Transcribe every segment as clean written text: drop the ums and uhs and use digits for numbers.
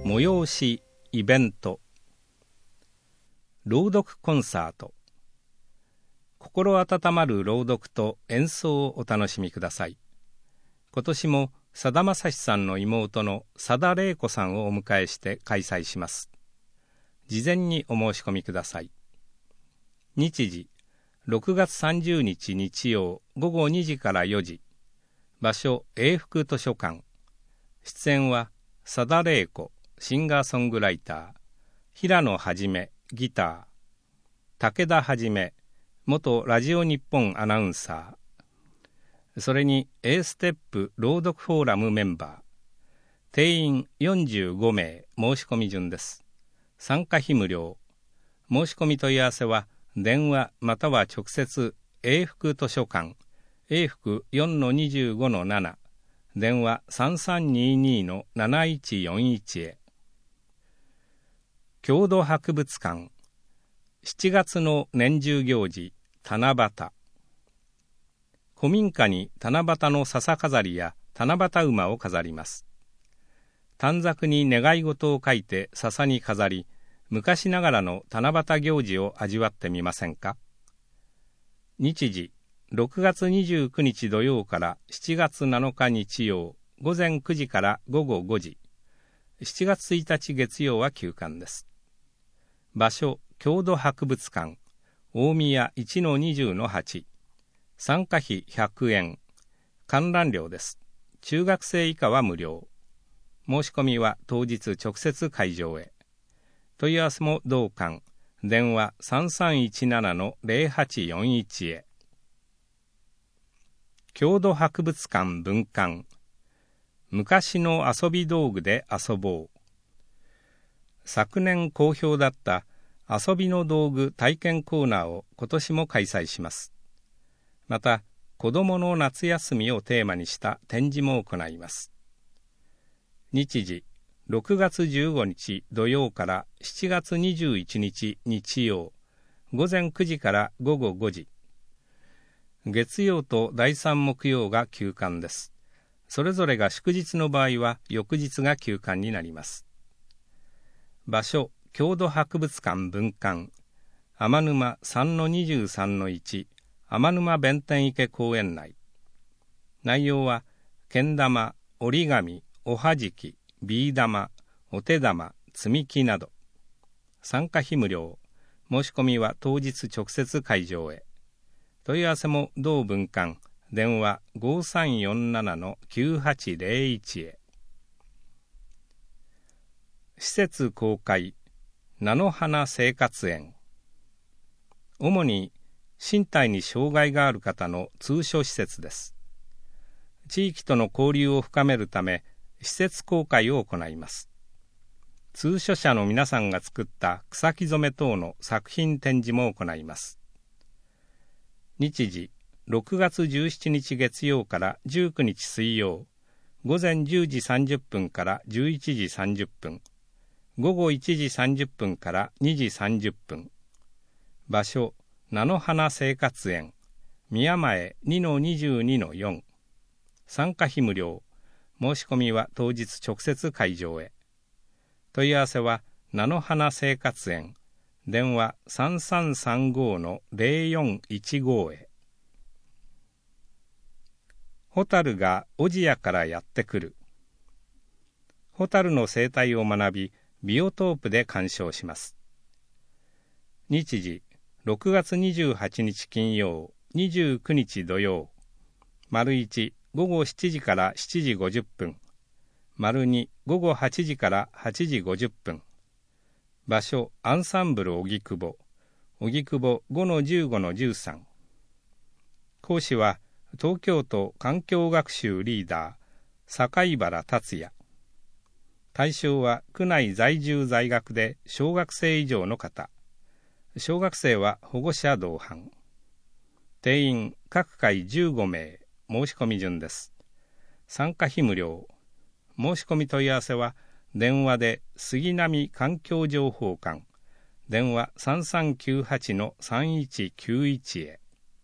催し、イベント、朗読コンサート、心温まる朗読と演奏をお楽しみください。今年もさだまさしさんの妹の佐田玲子さんをお迎えして開催します。事前にお申し込みください。日時、6月30日日曜午後2時から4時。場所、永福図書館。出演は、佐田玲子、シンガーソングライター、平野はじめ、ギター、武田はじめ、元ラジオ日本アナウンサー、それに A ステップ朗読フォーラムメンバー、定員45名申し込み順です。参加費無料。申し込み問い合わせは電話または直接永福図書館永福 4-25-7 電話 3322-7141 へ。郷土博物館7月の年中行事七夕。古民家に七夕の笹飾りや七夕馬を飾ります。短冊に願い事を書いて笹に飾り、昔ながらの七夕行事を味わってみませんか。日時、6月29日土曜から7月7日日曜、午前9時から午後5時。7月1日月曜は休館です。場所、郷土博物館、大宮 1-20-8。参加費100円。観覧料です。中学生以下は無料。申し込みは当日直接会場へ。問い合わせも同館。電話 3317-0841 へ。郷土博物館分館。昔の遊び道具で遊ぼう。昨年好評だった遊びの道具体験コーナーを今年も開催します。また、子どもの夏休みをテーマにした展示も行います。日時、6月15日土曜から7月21日日曜、午前9時から午後5時。月曜と第3木曜が休館です。それぞれが祝日の場合は翌日が休館になります。場所、郷土博物館分館。天沼 3-23-1 天沼弁天池公園内。内容は、けん玉、折り紙、おはじき、ビー玉、お手玉、積み木など。参加費無料。申し込みは当日直接会場へ。問い合わせも同分館。電話 5347-9801 へ。施設公開、菜の花生活園。主に身体に障害がある方の通所施設です。地域との交流を深めるため、施設公開を行います。通所者の皆さんが作った草木染め等の作品展示も行います。日時、6月17日月曜から19日水曜、午前10時30分から11時30分、午後1時30分から2時30分。場所、菜の花生活園、宮前 2-22-4。参加費無料。申し込みは当日直接会場へ。問い合わせは、菜の花生活園、電話 3335-0415 へ。ホタルが小千谷からやってくる。ホタルの生態を学び、ビオトープで鑑賞します。日時、6月28日金曜、29日土曜。丸1、午後7時から7時50分。丸2、午後8時から8時50分。場所、アンサンブル荻窪。荻窪 5-15-13。講師は、東京都環境学習リーダー、境原達也。対象は区内在住在学で小学生以上の方。小学生は保護者同伴。定員各回15名。申し込み順です。参加費無料。申し込み問い合わせは電話で杉並環境情報館。電話 3398-3191 へ。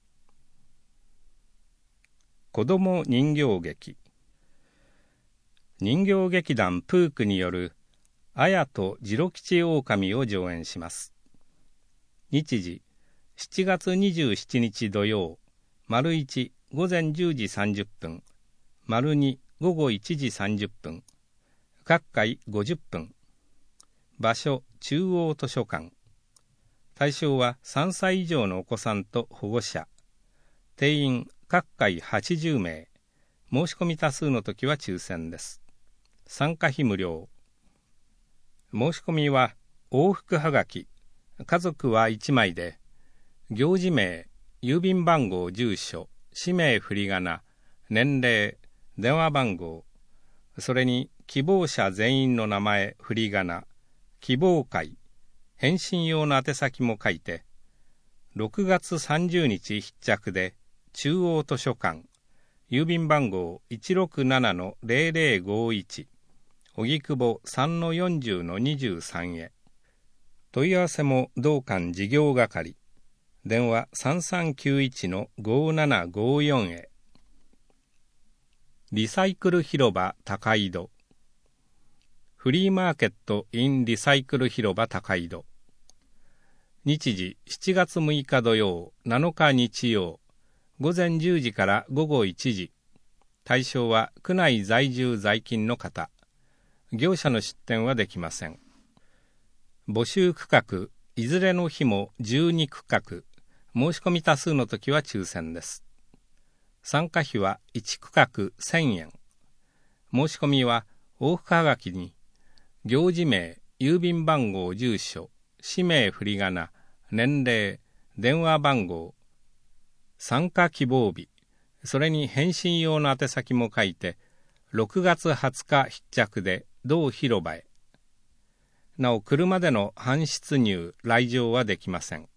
子ども人形劇。人形劇団プークによる綾と次郎吉狼を上演します。日時、7月27日土曜、丸1午前10時30分、丸2午後1時30分、各回50分。場所、中央図書館。対象は3歳以上のお子さんと保護者。定員各回80名。申し込み多数の時は抽選です。参加費無料。申し込みは往復はがき、家族は1枚で、行事名、郵便番号、住所、氏名、振り仮名、年齢、電話番号、それに希望者全員の名前、振り仮名、希望会、返信用の宛先も書いて、6月30日必着で、中央図書館、郵便番号 167-0051、荻窪 3-40-23 へ。問い合わせも同館事業係、電話 3391-5754 へ。リサイクル広場高井戸。フリーマーケット in リサイクル広場高井戸。日時7月6日土曜、7日日曜、午前10時から午後1時。対象は区内在住在勤の方。業者の出店はできません。募集区画、いずれの日も12区画。申し込み多数の時は抽選です。参加費は1区画1000円。申し込みは往復はがきに、行事名、郵便番号、住所、氏名、振り仮名、年齢、電話番号、参加希望日、それに返信用の宛先も書いて、6月20日必着で同広場へ。なお、車での搬出入、来場はできません。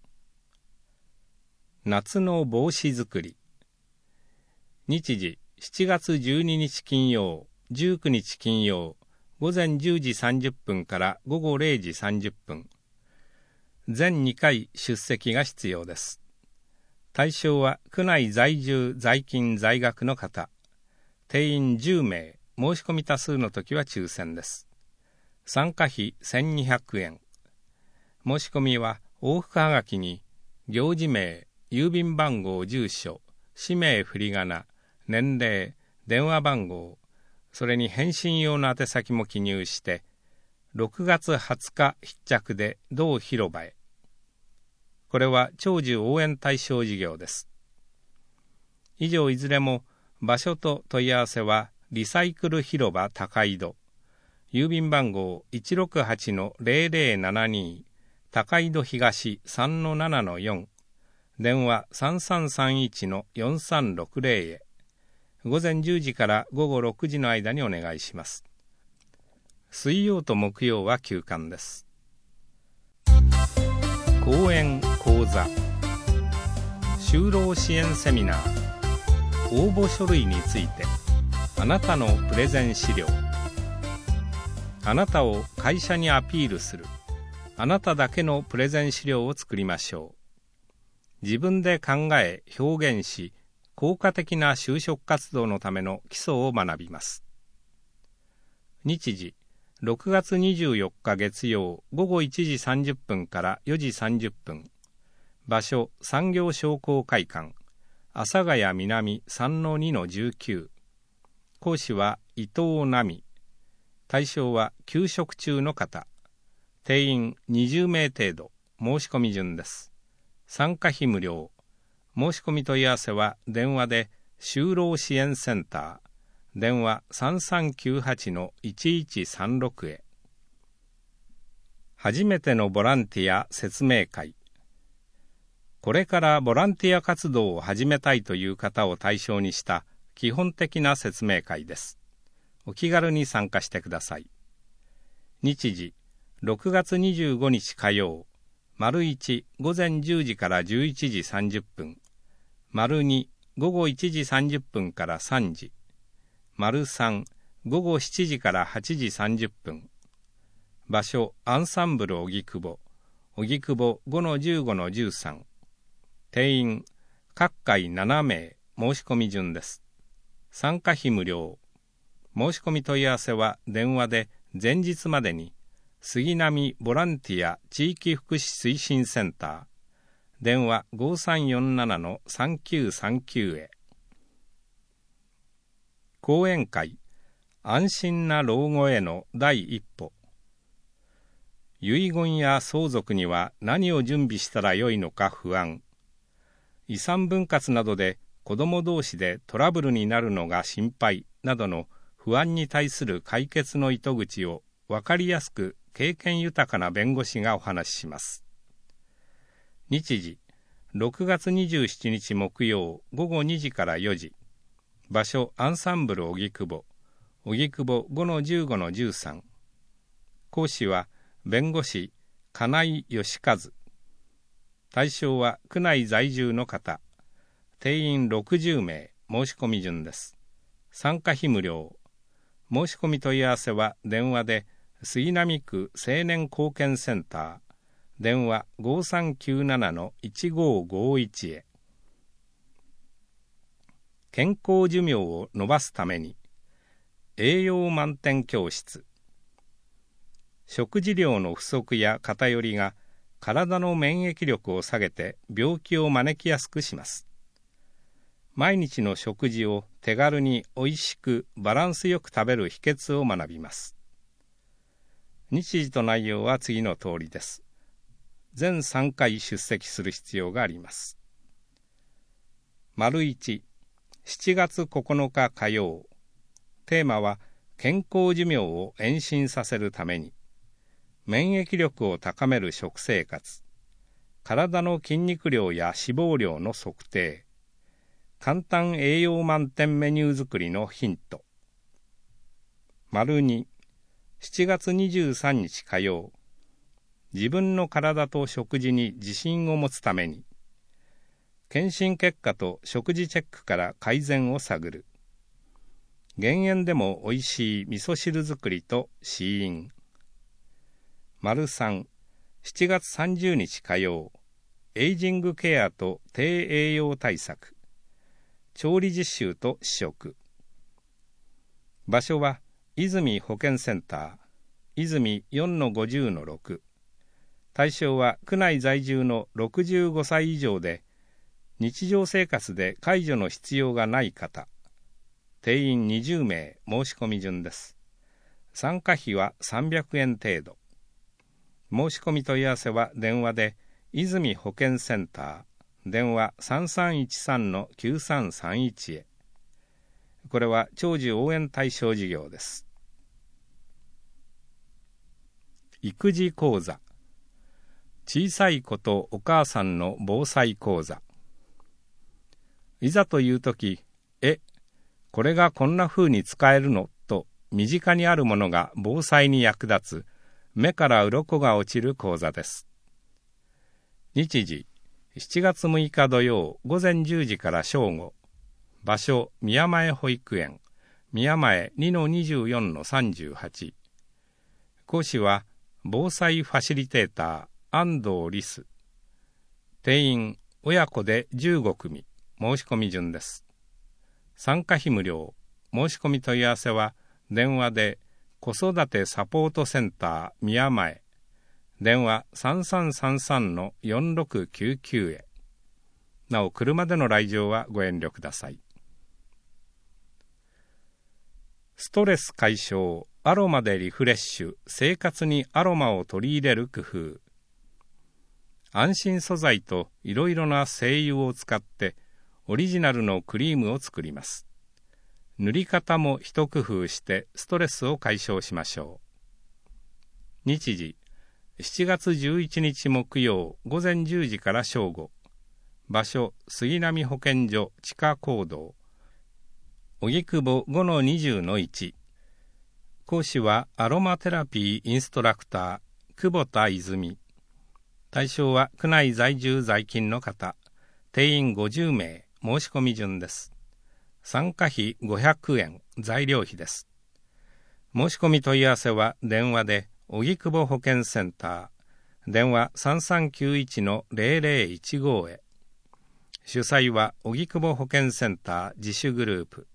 夏の帽子作り。日時、7月12日金曜、19日金曜、午前10時30分から午後0時30分。全2回出席が必要です。対象は区内在住在勤在学の方。定員10名、申し込み多数の時は抽選です。参加費1200円。申し込みは往復はがきに行事名、郵便番号、住所、氏名、振り仮名、年齢、電話番号、それに返信用の宛先も記入して、6月20日必着で同広場へ。これは長寿応援対象事業です。以上いずれも場所と問い合わせはリサイクル広場高井戸、郵便番号 168-0072 高井戸東 3-7-4、電話 3331-4360 へ。午前10時から午後6時の間にお願いします。水曜と木曜は休館です。講演講座、就労支援セミナー、応募書類について、あなたのプレゼン資料。あなたを会社にアピールする、あなただけのプレゼン資料を作りましょう。自分で考え、表現し、効果的な就職活動のための基礎を学びます。日時、6月24日月曜午後1時30分から4時30分。場所、産業商工会館、阿佐ヶ谷南 3-2-19。講師は伊藤奈美。対象は休職中の方。定員20名程度。申し込み順です。参加費無料。申し込み問い合わせは電話で就労支援センター、電話 3398-1136 へ。初めてのボランティア説明会。これからボランティア活動を始めたいという方を対象にした基本的な説明会です。お気軽に参加してください。日時、6月25日火曜、丸1午前10時から11時30分、丸2午後1時30分から3時、丸3午後7時から8時30分。場所、アンサンブル荻窪、荻窪 5-15-13。定員、各回7名、申し込み順です。参加費無料。申し込み問い合わせは電話で前日までに杉並ボランティア地域福祉推進センター、電話 5347-3939 へ。講演会、安心な老後への第一歩。遺言や相続には何を準備したらよいのか不安。遺産分割などで子供同士でトラブルになるのが心配などの不安に対する解決の糸口を分かりやすく経験豊かな弁護士がお話しします。日時、6月27日木曜午後2時から4時。場所、アンサンブル荻窪 5-15-13。講師は弁護士金井義和。対象は区内在住の方。定員60名、申し込み順です。参加費無料。申し込み問い合わせは電話で杉並区青年貢献センター、電話 5397-1551 へ。健康寿命を延ばすために栄養満点教室。食事量の不足や偏りが体の免疫力を下げて病気を招きやすくします。毎日の食事を手軽においしくバランスよく食べる秘訣を学びます。日時と内容は次の通りです。全3回出席する必要があります。1、7月9日火曜。テーマは健康寿命を延伸させるために免疫力を高める食生活、体の筋肉量や脂肪量の測定、簡単栄養満点メニュー作りのヒント。2、7月23日火曜。自分の体と食事に自信を持つために検診結果と食事チェックから改善を探る。減塩でもおいしい味噌汁作りと試飲。3、7月30日火曜。エイジングケアと低栄養対策。調理実習と試食。場所は泉保健センター、泉 4-50-6。対象は区内在住の65歳以上で日常生活で介助の必要がない方。定員20名、申し込み順です。参加費は300円程度。申し込み問い合わせは電話で泉保健センター、電話 3313-9331 へ。これは長寿応援対象事業です。育児講座。小さい子とお母さんの防災講座。いざというとき、これがこんな風に使えるのと身近にあるものが防災に役立つ目から鱗が落ちる講座です。日時、7月6日土曜午前10時から正午。場所、宮前保育園、宮前 2-24-38。講師は防災ファシリテーター安藤リス。定員親子で15組、申し込み順です。参加費無料。申し込み問い合わせは電話で子育てサポートセンター宮前、電話 3333-4699 へ。なお車での来場はご遠慮ください。ストレス解消、アロマでリフレッシュ、生活にアロマを取り入れる工夫。安心素材といろいろな精油を使ってオリジナルのクリームを作ります。塗り方も一工夫してストレスを解消しましょう。日時、7月11日木曜午前10時から正午。場所、杉並保健所地下講堂、荻窪 5-20-1。講師はアロマテラピーインストラクター久保田泉。対象は区内在住在勤の方。定員50名、申し込み順です。参加費500円、材料費です。申し込み問い合わせは電話で荻窪保健センター、電話 3391-0015 へ。主催は荻窪保健センター自主グループ。